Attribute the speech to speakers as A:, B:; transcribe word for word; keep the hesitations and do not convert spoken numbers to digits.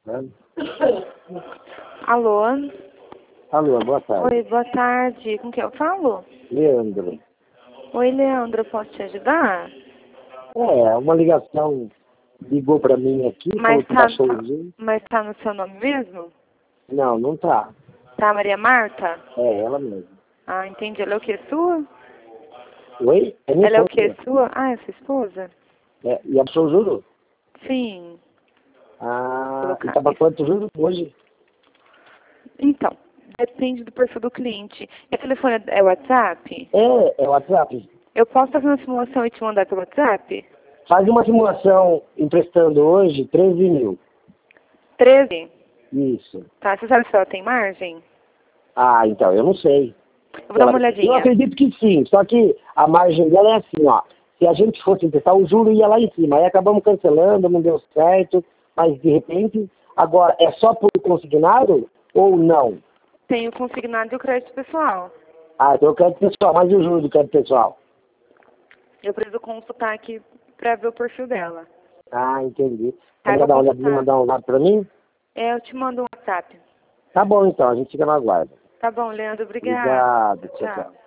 A: Alô?
B: Alô, boa tarde.
A: Oi, boa tarde. Com quem eu falo?
B: Leandro.
A: Oi, Leandro, posso te ajudar?
B: É, uma ligação ligou pra mim aqui, falou
A: Mas
B: que
A: tá,
B: baixou o Zoom.
A: mas tá no seu nome mesmo?
B: Não, não tá.
A: Tá, Maria Marta?
B: É, ela mesma.
A: Ah, entendi. Ela é o que? Sua?
B: Oi? É minha
A: Ela é o que?
B: esposa.
A: Sua? Ah, é sua esposa?
B: É, e baixou o juro?
A: Sim.
B: Ah, e
A: Colocar
B: tava
A: isso.
B: quanto juro hoje?
A: Então, depende do perfil do cliente. E o telefone é WhatsApp?
B: É, é WhatsApp.
A: Eu posso fazer uma simulação e te mandar pelo WhatsApp?
B: Faz uma simulação emprestando hoje treze mil.
A: treze?
B: Isso.
A: Tá, você sabe se ela tem margem?
B: Ah, então, eu não sei.
A: Eu vou dar uma
B: Ela- eu
A: olhadinha.
B: acredito que sim, só que a margem dela é assim, ó. Se a gente fosse emprestar, o juro ia lá em cima. Aí acabamos cancelando, não deu certo, mas de repente, agora, é só por consignado ou não?
A: Tem o consignado e o crédito pessoal.
B: Ah, então eu quero pessoal, mas e o juro do crédito pessoal?
A: Eu preciso consultar aqui pra ver o perfil dela.
B: Ah, entendi.
A: Tá,
B: Você
A: eu
B: vai
A: vou
B: dar uma olhadinha,
A: consultar.
B: mandar um lado pra mim?
A: É, eu te mando um WhatsApp.
B: Tá bom então, a gente fica na guarda.
A: Tá bom, Leandro, obrigada.
B: Obrigado, tchau,
A: Tchau.
B: tchau.